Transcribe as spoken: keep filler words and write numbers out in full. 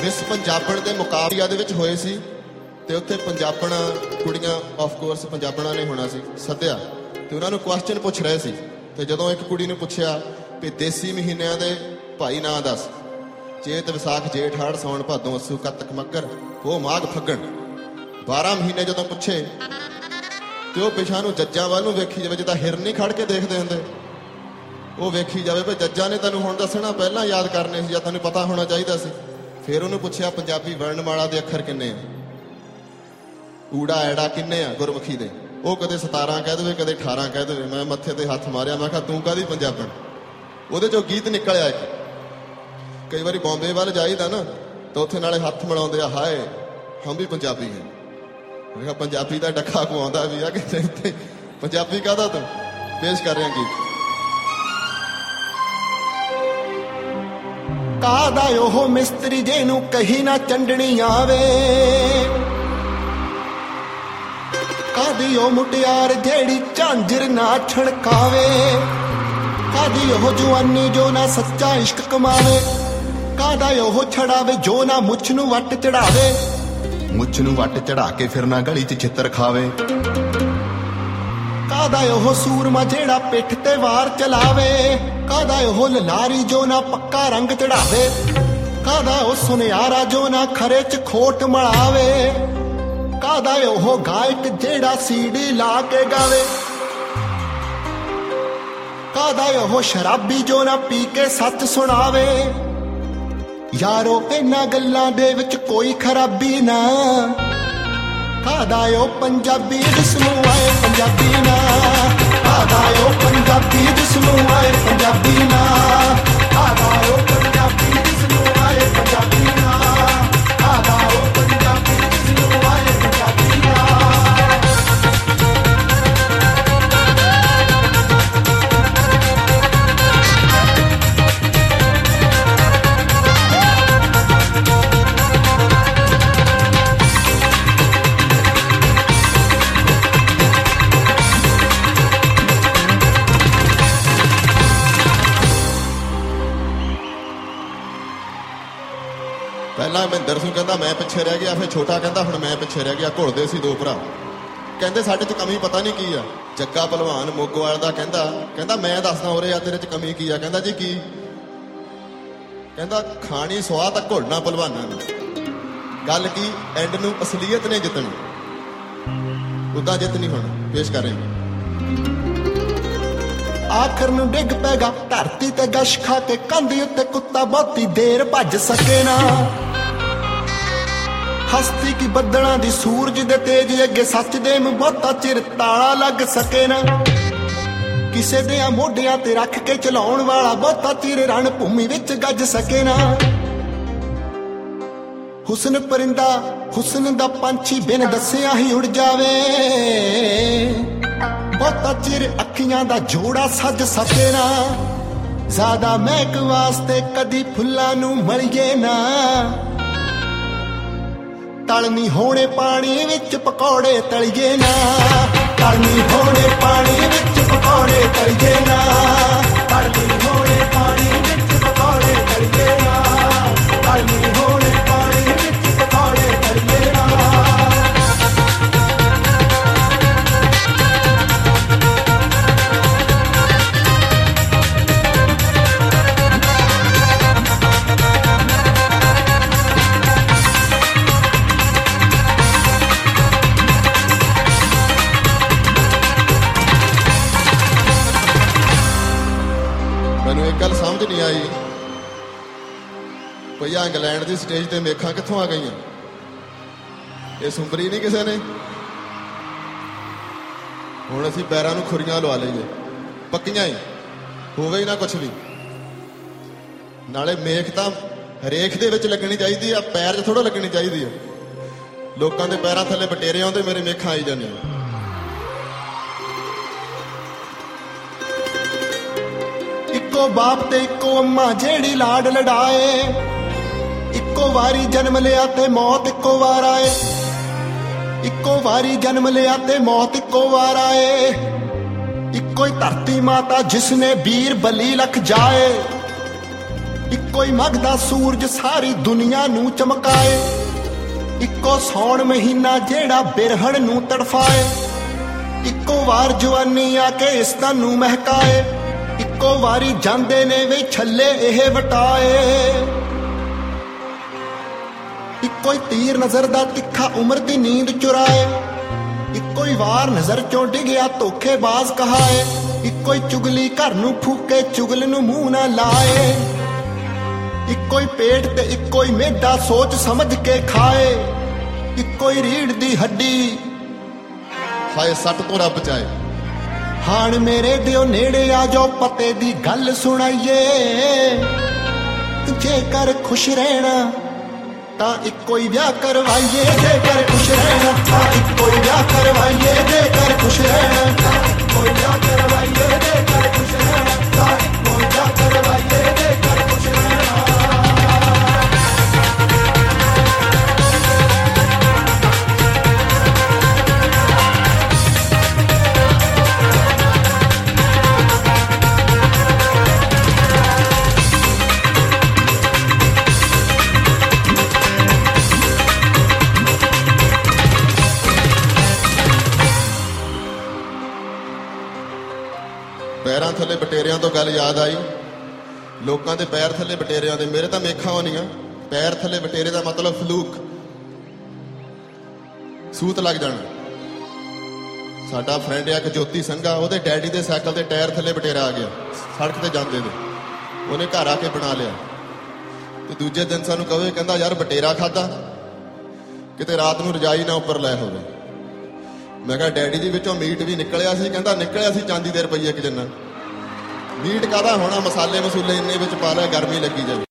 Miss ਪੰਜਾਬਣ ਦੇ ਮੁਕਾਬਲਿਆਂ ਦੇ ਵਿੱਚ ਹੋਏ ਸੀ ਤੇ ਉੱਥੇ ਪੰਜਾਬਣ ਕੁੜੀਆਂ ਆਫ ਕੋਰਸ ਪੰਜਾਬਣਾਂ ਨੇ ਹੋਣਾ ਸੀ ਸੱਦਿਆ ਤੇ ਉਹਨਾਂ ਨੂੰ ਕੁਐਸਚਨ ਪੁੱਛ ਰਹੇ ਸੀ ਤੇ ਜਦੋਂ ਇੱਕ ਕੁੜੀ ਨੂੰ ਪੁੱਛਿਆ ਵੀ ਦੇਸੀ ਮਹੀਨਿਆਂ ਦੇ ਭਾਈ ਨਾਂ ਦੱਸ, ਚੇਤ ਵਿਸਾਖ ਜੇਠ ਹਾੜ ਸਾਉਣ ਭਾਦੋਂ ਅੱਸੂ ਕੱਤਕ ਮੱਘਰ ਪੋਹ ਮਾਘ ਫੱਗਣ, ਬਾਰਾਂ ਮਹੀਨੇ ਜਦੋਂ ਪੁੱਛੇ ਤੇ ਉਹ ਪਿਛਾਂ ਨੂੰ ਜੱਜਾਂ ਵੱਲ ਨੂੰ ਵੇਖੀ ਜਾਵੇ, ਜਿੱਦਾਂ ਹਿਰਨ ਨਹੀਂ ਖੜ ਕੇ ਦੇਖਦੇ ਹੁੰਦੇ, ਉਹ ਵੇਖੀ ਜਾਵੇ ਵੀ ਜੱਜਾਂ ਨੇ ਤੈਨੂੰ ਹੁਣ ਦੱਸਣਾ ਪਹਿਲਾਂ ਯਾਦ ਕਰਨੇ ਸੀ ਜਾਂ ਤੈਨੂੰ ਪਤਾ ਹੋਣਾ ਚਾਹੀਦਾ ਸੀ। ਫਿਰ ਉਹਨੂੰ ਪੁੱਛਿਆ ਪੰਜਾਬੀ ਵਰਣਮਾਲਾ ਦੇ ਅੱਖਰ ਕਿੰਨੇ ਆ, ਊੜਾ ਐੜਾ ਕਿੰਨੇ ਆ ਗੁਰਮੁਖੀ ਦੇ, ਉਹ ਕਦੇ ਸਤਾਰਾਂ ਕਹਿ ਦੇਵੇ ਕਦੇ ਅਠਾਰਾਂ ਕਹਿ ਦੇਵੇ। ਮੈਂ ਮੱਥੇ ਤੇ ਹੱਥ ਮਾਰਿਆ, ਮੈਂ ਕਿਹਾ ਤੂੰ ਕਾਹਦੀ ਪੰਜਾਬਣ। ਉਹਦੇ ਚੋਂ ਗੀਤ ਨਿਕਲਿਆ ਇੱਕ, ਕਈ ਵਾਰੀ ਬੰਬੇ ਵੱਲ ਜਾਈਦਾ ਨਾ ਤਾਂ ਉੱਥੇ ਨਾਲੇ ਹੱਥ ਮਿਲਾਉਂਦੇ ਆ, ਹਾਏ ਹਮ ਵੀ ਪੰਜਾਬੀ ਹੈ। ਮੈਂ ਕਿਹਾ ਪੰਜਾਬੀ ਦਾ ਡੱਖਾ ਕੋ ਆਉਂਦਾ ਵੀ ਆ ਕਿ ਪੰਜਾਬੀ ਕਾਹਦਾ ਤੂੰ। ਪੇਸ਼ ਕਰ ਰਿਹਾ ਗੀਤ। ਕਾਹਦਾ ਉਹ ਮਿਸਤਰੀ ਜਿਹਨੂੰ ਕਹੀ ਨਾ ਚੰਡਣੀ ਆਵੇ, ਕਾਹਦੀ ਉਹ ਮੁਟਿਆਰ ਜਿਹੜੀ ਝਾਂਜਰ ਨਾ ਛੜਕਾਵੇ, ਕਾਹਦੀ ਉਹ ਜਵਾਨੀ ਜੋ ਨਾ ਸੱਚਾ ਇਸ਼ਕ ਕਮਾਵੇ, ਕਾਹਦਾ ਉਹ ਛੜਾਵੇ ਜੋ ਨਾ ਮੁੱਛ ਨੂੰ ਵੱਟ ਚੜਾਵੇ, ਮੁੱਛ ਨੂੰ ਵੱਟ ਚੜਾ ਕੇ ਫਿਰ ਨਾ ਗਲੀ 'ਚ ਛਿੱਤਰ ਖਾਵੇ, ਕਾਹਦਾ ਉਹ ਸੂਰਮਾ ਜਿਹੜਾ ਪਿੱਠ ਤੇ ਵਾਰ ਚਲਾਵੇ, ਕਾਹਦਾ ਉਹ ਲਲਾਰੀ ਜੋ ਨਾ ਪੱਕਾ ਰੰਗ ਚੜਾਵੇ, ਕਾਹਦਾ ਉਹ ਸੁਨਿਆਰਾ ਜੋ ਨਾ ਖਰੇ 'ਚ ਖੋਟ ਮਲਾਵੇ, ਕਾਹਦਾ ਉਹ ਗਾਇਕ ਜਿਹੜਾ ਸੀਡੀ ਲਾ ਕੇ ਗਾਵੇ, ਕਾਹਦਾ ਉਹ ਸ਼ਰਾਬੀ ਜੋ ਨਾ ਪੀ ਕੇ ਸੱਚ ਸੁਣਾਵੇ। ਯਾਰੋ ਇਹਨਾਂ ਗੱਲਾਂ ਦੇ ਵਿੱਚ ਕੋਈ ਖਰਾਬੀ ਨਾ, ਕਾਹਦਾ ਉਹ ਪੰਜਾਬੀ ਜਿਸਨੂੰ ਆਏ ਪੰਜਾਬੀ ਨਾ, ਕਾਹਦਾ ਉਹ ਪੰਜਾਬੀ ਜਿਸਨੂੰ ਆਏ ਪੰਜਾਬੀ ਨਾ, ਕਾਹਦਾ ਉਹ ਪੰਜਾਬੀ ਜਿਸਨੂੰ ਆਏ ਪੰਜਾਬੀ ਨਾ, ਕਾਹਦਾ ਉਹ ਪੰਜਾਬੀ ਜਿਸਨੂੰ ਆਏ ਪੰਜਾਬੀ ਨਾ। ਪਹਿਲਾਂ ਮਹਿੰਦਰ ਸਿੰਘ ਕਹਿੰਦਾ ਮੈਂ ਪਿੱਛੇ ਰਹਿ ਗਿਆ, ਫਿਰ ਛੋਟਾ ਕਹਿੰਦਾ ਹੁਣ ਮੈਂ ਪਿੱਛੇ ਰਹਿ ਗਿਆ। ਘੁਲਦੇ ਸੀ ਦੋ ਭਰਾ, ਕਹਿੰਦੇ ਸਾਡੇ 'ਚ ਕਮੀ ਪਤਾ ਨਹੀਂ ਕੀ ਆ। ਜੱਗਾ ਭਲਵਾਨ ਮੋਗੋਵਾਲ ਦਾ ਕਹਿੰਦਾ ਕਹਿੰਦਾ ਮੈਂ ਦੱਸਦਾ ਉਰੇ ਆ ਤੇਰੇ 'ਚ ਕਮੀ ਕੀ ਆ। ਕਹਿੰਦਾ ਜੀ ਕੀ? ਕਹਿੰਦਾ ਖਾਣੀ ਸਵਾਹ ਤਾਂ ਘੁਲਣਾ ਭਲਵਾਨਾਂ ਨੂੰ, ਗੱਲ ਕੀ ਐਂਡ ਨੂੰ ਅਸਲੀਅਤ ਨੇ ਜਿੱਤਣੀ, ਉਦਾਂ ਜਿੱਤ ਨਹੀਂ ਹੋਣਾ। ਪੇਸ਼ ਕਰ ਰਹੇ ਆਖਰ ਨੂੰ ਡਿੱਗ ਪੈਗਾ ਧਰਤੀ ਤੇ ਗਸ਼ ਖਾ ਕੇ ਕੰਧ ਉੱਤੇ ਕੁੱਤਾ, ਬਹੁਤੀ ਦੇਰ ਭੱਜ ਸਕੇ ਨਾ। ਹਸਤੀ ਕੀ ਬੱਦਲਾਂ ਦੀ ਸੂਰਜ ਦੇ ਤੇਜ ਅੱਗੇ ਸੱਚ ਦੇ ਨੂੰ ਬਹੁਤਾ ਚਿਰ ਤਾਲਾ ਲੱਗ ਸਕੇ ਨਾ। ਕਿਸੇ ਦੇ ਮੋਢਿਆਂ ਤੇ ਰੱਖ ਕੇ ਚਲਾਉਣ ਵਾਲਾ ਬਹੁਤਾ ਚਿਰ ਰਣ ਭੂਮੀ ਵਿੱਚ ਗੱਜ ਸਕੇ ਨਾ। ਹੁਸਨ ਪਰਿੰਦਾ ਹੁਸਨ ਦਾ ਪੰਛੀ ਬਿਨ ਦੱਸਿਆ ਹੀ ਉੜ ਜਾਵੇ, ਬਹੁਤਾ ਚਿਰ ਅੱਖੀਆਂ ਦਾ ਜੋੜਾ ਸੱਜ ਸਕੇ ਨਾ। ਜ਼ਿਆਦਾ ਮਹਿਕ ਵਾਸਤੇ ਕਦੀ ਫੁੱਲਾਂ ਨੂੰ ਮਲੀਏ ਨਾ, ਤਲਨੀ ਹੋਣੇ ਪਾਣੀ ਵਿੱਚ ਪਕੌੜੇ ਤਲੀਏ ਨਾ, ਤਲਨੀ ਹੋਣੇ ਪਾਣੀ ਵਿੱਚ ਪਕੌੜੇ ਤਲੀਏ ਨਾ, ਤਲਨੀ ਹੋਣੇ ਪਾਣੀ ਵਿੱਚ ਪਕੌੜੇ ਤਲੀਏ ਨਾ, ਤਲਨੀ ਹੋਣੇ ਪਾਣੀ ਵਿੱਚ ਪਕੌੜੇ ਤਲੀਏ ਨਾ। ਮੈਨੂੰ ਇੱਕ ਗੱਲ ਸਮਝ ਨਹੀਂ ਆਈ, ਭਈਆ ਇੰਗਲੈਂਡ ਦੀ ਸਟੇਜ ਤੇ ਮੇਖਾਂ ਕਿੱਥੋਂ ਆ ਗਈਆਂ? ਇਹ ਸੁੰਬਰੀ ਨਹੀਂ ਕਿਸੇ ਨੇ। ਹੁਣ ਅਸੀਂ ਪੈਰਾਂ ਨੂੰ ਖੁਰੀਆਂ ਲਵਾ ਲਈਏ, ਪੱਕੀਆਂ ਹੀ ਹੋਵੇ ਹੀ ਨਾ ਕੁਛ ਵੀ। ਨਾਲੇ ਮੇਖ ਤਾਂ ਹਰੇਕ ਦੇ ਵਿੱਚ ਲੱਗਣੀ ਚਾਹੀਦੀ ਆ, ਪੈਰ 'ਚ ਥੋੜਾ ਲੱਗਣੀ ਚਾਹੀਦੀ ਆ। ਲੋਕਾਂ ਦੇ ਪੈਰਾਂ ਥੱਲੇ ਬਟੇਰੇ ਆਉਂਦੇ, ਮੇਰੇ ਮੇਖਾਂ ਆਈ ਜਾਂਦੀਆਂ। ਇੱਕੋ ਬਾਪ ਤੇ ਇੱਕੋ ਅੰਮਾ ਜਿਹੜੀ ਲਾਡ ਲੜਾਏ, ਇੱਕੋ ਵਾਰੀ ਜਨਮ ਲਿਆ ਤੇ ਮੌਤ ਇੱਕੋ ਵਾਰ ਆਏ, ਇੱਕੋ ਵਾਰੀ ਜਨਮ ਲਿਆ ਤੇ ਮੌਤ ਇੱਕੋ ਵਾਰ ਆਏ। ਇੱਕੋ ਹੀ ਧਰਤੀ ਮਾਤਾ ਜਿਸਨੇ ਵੀਰ ਬਲੀ ਲਖ ਜਾਏ, ਇੱਕੋ ਹੀ ਮਗਦਾ ਸੂਰਜ ਸਾਰੀ ਦੁਨੀਆ ਨੂੰ ਚਮਕਾਏ, ਇੱਕੋ ਸੌਣ ਮਹੀਨਾ ਜਿਹੜਾ ਬਿਰਹਣ ਨੂੰ ਤੜਫਾਏ, ਇੱਕੋ ਵਾਰ ਜਵਾਨੀ ਆ ਕੇ ਇਸ ਦਾ ਨੂੰ ਮਹਿਕਾਏ, ਇੱਕੋ ਵਾਰੀ ਜਾਂਦੇ ਨੇ ਵੇ ਛੱਲੇ ਇਹ ਵਟਾਏ, ਇੱਕੋ ਹੀ ਤੀਰ ਨਜ਼ਰ ਦਾ ਤਿੱਖਾ ਉਮਰ ਦੀ ਨੀਂਦ ਚੁਰਾਏ, ਇੱਕੋ ਹੀ ਵਾਰ ਨਜ਼ਰ ਚੋਂ ਡਿੱਗਿਆ ਧੋਖੇਬਾਜ਼ ਕਹਾਏ, ਇੱਕੋ ਹੀ ਚੁਗਲੀ ਘਰ ਨੂੰ ਫੂਕੇ ਚੁਗਲ ਨੂੰ ਮੂੰਹ ਨਾ ਲਾਏ, ਇੱਕੋ ਹੀ ਪੇਟ ਤੇ ਇੱਕੋ ਹੀ ਮਿਹਦਾ ਸੋਚ ਸਮਝ ਕੇ ਖਾਏ, ਇੱਕੋ ਹੀ ਰੀੜ ਦੀ ਹੱਡੀ ਹਾਏ ਸੱਟ ਤੋਂ ਰੱਬ ਬਚਾਏ। ਹਾਣ ਮੇਰੇ ਦਿਓ ਨੇੜੇ ਆ ਜਾਓ ਪਤੇ ਦੀ ਗੱਲ ਸੁਣਾਈਏ, ਜੇਕਰ ਖੁਸ਼ ਰਹਿਣਾ ਤਾਂ ਇੱਕੋ ਹੀ ਵਿਆਹ ਕਰਵਾਈਏ, ਜੇਕਰ ਖੁਸ਼ ਰਹਿਣਾ ਤਾਂ ਇੱਕੋ ਹੀ ਵਿਆਹ ਕਰਵਾਈਏ, ਜੇਕਰ ਖੁਸ਼ ਰਹਿਣਾ ਤਾਂ ਇੱਕੋ ਹੀ ਵਿਆਹ ਕਰਵਾਈਏ, ਜੇਕਰ ਖੁਸ਼ ਰਹਿਣਾ ਤਾਂ ਇੱਕੋ ਹੀ ਵਿਆਹ ਕਰਵਾਈਏ, ਜੇਕਰ ਖੁਸ਼ ਰਹਿਣਾ। ਪੈਰਾਂ ਥੱਲੇ ਬਟੇਰਿਆਂ ਤੋਂ ਗੱਲ ਯਾਦ ਆਈ, ਲੋਕਾਂ ਦੇ ਪੈਰ ਥੱਲੇ ਬਟੇਰਿਆਂ ਦੇ, ਮੇਰੇ ਤਾਂ ਮੇਖਾਂ ਹੋਣੀਆਂ। ਪੈਰ ਥੱਲੇ ਬਟੇਰੇ ਦਾ ਮਤਲਬ ਫਲੂਕ, ਸੂਤ ਲੱਗ ਜਾਣਾ। ਸਾਡਾ ਫਰੈਂਡ ਆ ਇੱਕ ਜੋਤੀ ਸੰਘਾ, ਉਹਦੇ ਡੈਡੀ ਦੇ ਸਾਈਕਲ ਦੇ ਟਾਇਰ ਥੱਲੇ ਬਟੇਰਾ ਆ ਗਿਆ, ਸੜਕ ਤੇ ਜਾਂਦੇ ਨੇ, ਉਹਨੇ ਘਰ ਆ ਕੇ ਬਣਾ ਲਿਆ। ਤੇ ਦੂਜੇ ਦਿਨ ਸਾਨੂੰ ਕਹੇ, ਕਹਿੰਦਾ ਯਾਰ ਬਟੇਰਾ ਖਾਦਾ, ਕਿਤੇ ਰਾਤ ਨੂੰ ਰਜਾਈ ਨਾ ਉੱਪਰ ਲੈ ਹੋਵੇ। ਮੈਂ ਕਿਹਾ ਡੈਡੀ ਜੀ ਵਿੱਚੋਂ ਮੀਟ ਵੀ ਨਿਕਲਿਆ ਸੀ, ਕਹਿੰਦਾ ਨਿਕਲਿਆ ਸੀ ਚਾਂਦੀ ਦੇ ਰੁਪਈਏ ਇੱਕ ਜਿੰਨਾ। ਮੀਟ ਕਾਹਦਾ ਹੋਣਾ, ਮਸਾਲੇ ਮਸੂਲੇ ਇੰਨੇ ਵਿੱਚ ਪਾ ਲਿਆ, ਗਰਮੀ ਲੱਗੀ ਜਾਵੇ।